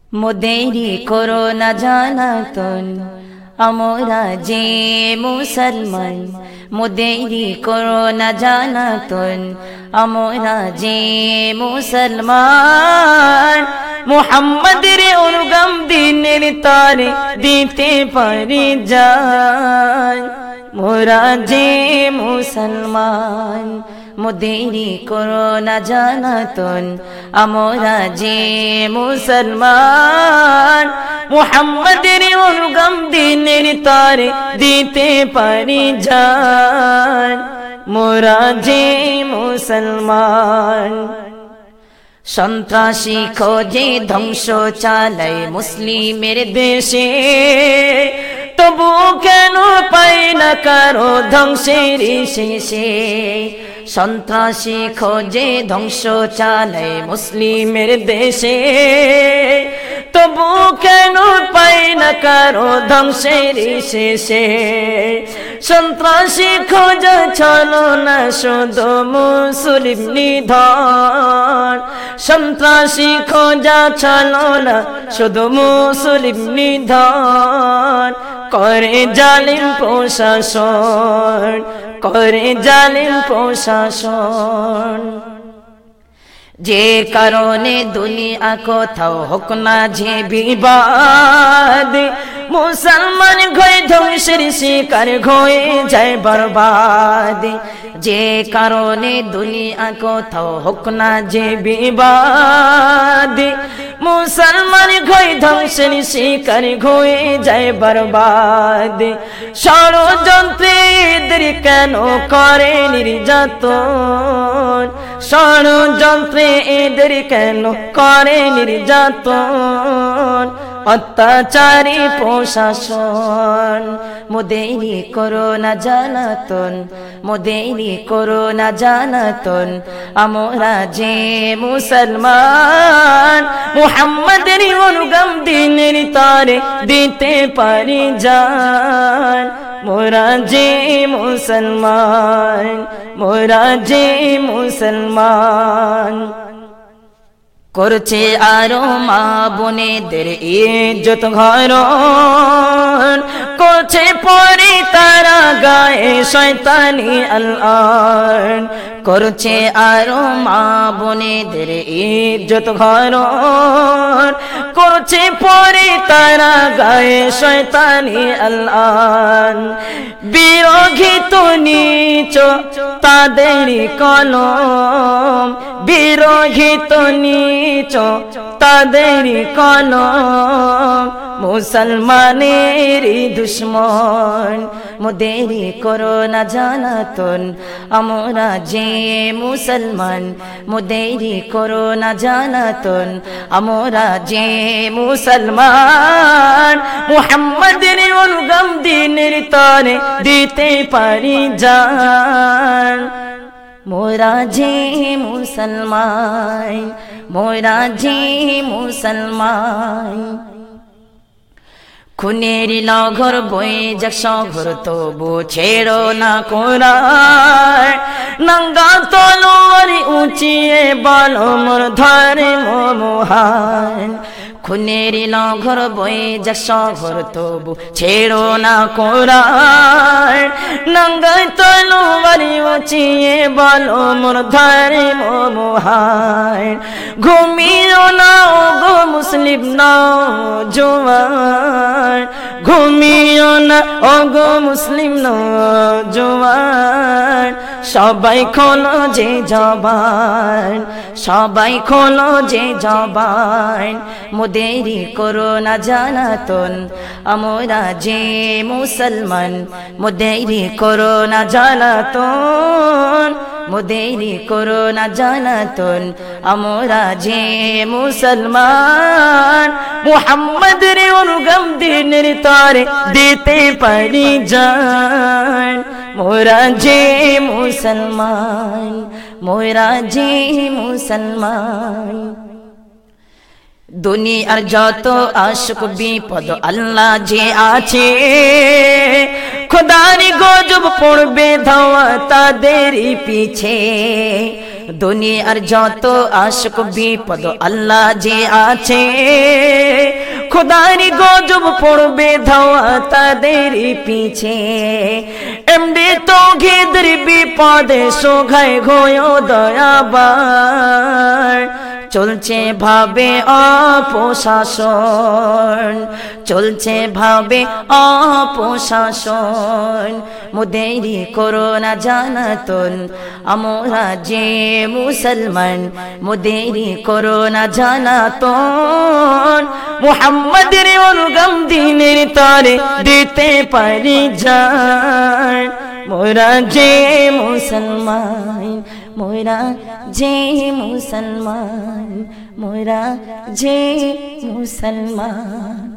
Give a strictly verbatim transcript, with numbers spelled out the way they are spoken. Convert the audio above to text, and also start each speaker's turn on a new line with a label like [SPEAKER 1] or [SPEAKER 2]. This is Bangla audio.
[SPEAKER 1] মোদেরি করো না জানাতন আমরা যে মুসলমান, মোদেরি করো না জানাতন আমরা যে মুসলমান। মুহাম্মাদের অনুগাম দিনের তারে দিতে পারি জান, মোরা যে মুসলমান। মোদেরি করো না জানাতন আমরা যে মুসলমান। মুহাম্মাদের অনুগাম দিনের তারে দিতে পারি জান, মোরা যে মুসলমান। সন্ত্রাসী খোঁজে ধ্বংস চালায় মুসলিমের দেশে, তবু কেন পাই না কারো ধ্বংসের শেষে। সন্ত্রাসী খোঁজে ধ্বংস চালায় মুসলিমের দেশে, তবু কেন পাই না কারো ধ্বংসের শেষে। সন্ত্রাসী খোঁজা চলো না শুধু মুসলিম নিধন, সন্ত্রাসী খোঁজা চলো না শুধু মুসলিম নিধন। করে জালিম প্রশাসন, করে জালিম প্রশাসন। যে কারণে দুনিয়া কোথাও হোক না যে বিবাদ, মুসলমান ঘরে ধ্বংসের শিকার হয়ে যায় বরবাদ। যে কারণে দুনিয়া কোথাও হোক না যে বিবাদ, মুসলমান ঘরে ধ্বংসের শিকার হয়ে যায় বরবাদ। ষড়যন্ত্রে এদের কেন করে নির্যাতন, ষড়যন্ত্রে এদের কেন করে নির্যাতন। অত্যাচারী প্রশাসন, মোদেরি করো না জানাতন, মোদেরি করো না জানাতন আমরা যে মুসলমান। মুহাম্মাদের অনুগাম দিনের তারে দিতে পারি জান, মোরা যে মুসলমান, মোরা যে মুসলমান। করছে আরো মা বোনেদের ইজ্জত হরণ, করছে পরে তারা গায়ে শয়তানি আল্লাহন। করছে আরো মা বোনেদের ইজ্জত হরণ, করছে পরে তারা গায়ে শয়তানি আল্লাহন। বিরোধী তো নিচ তাদেরই কলম, বিরোধী তো নিচ তাদেরই কলম। মুসলমানের দুশ্মন, মোদেরি করো না জানাতন আমরা যে মুসলমান। মোদেরি করো না জানাতন আমরা যে মুসলমান। মুহাম্মাদের অনুগাম দিনের তারে দিতে পারি জান, মোরা যে মুসলমান, মোরা যে মুসলমান। খুনের লগর বয়ে যাক শহর তবু ছেড়ো না কোরআন। নঙ্গা তলোয়ার উঁচিয়ে বলো মোর ধর্ম মহান। খুনের লগর বয়ে যাক শহর তবু ছেড়ো না কোরআন। নঙ্গা তলোয়ার উঁচিয়ে বলো মোর ধর্ম মহান। ঘুমিও না গো মুসলিম নওজোয়ান, ঘুমিও না ও গো মুসলিম নওজোয়ান। সবাই খোলো যে জবান, সবাই খোলো যে জবান। মোদেরি করো না জানাতন আমরা যে মুসলমান। মোদেরি করো না জানাতন, মোদেরি করো না জানাতন আমরা যে মুসলমান। মুহাম্মাদের অনুগাম দিনের তারে দিতে পারি জান, মোরা যে মুসলমান, মোরা যে মুসলমান। দুনিয়ার যত আশক বিপদ আল্লাহ যে আছে, খোদার গজব পড়বে ধাওয়া তাদেরই পিছে। দুনিয়ার যত আশক বিপদ আল্লাহ যে আছে, খোদার গজব পড়বে ধাওয়া তাদের পিছে এমনি তো ঘেদের বিপদে সোঘায় ঘোয় দয়াবার চলছে ভাবে অপশাসন চলছে ভাবে অপশাসন মোদেরি করোনা জানাতন আমরা যে মুসলমান মোদেরি করোনা জানাতন মুহাম্মাদের অনুগম দিনের তরে দিতে পারি জান মোরা যে মুসলমান মোরা যে মুসলমান মোরা যে মুসলমান।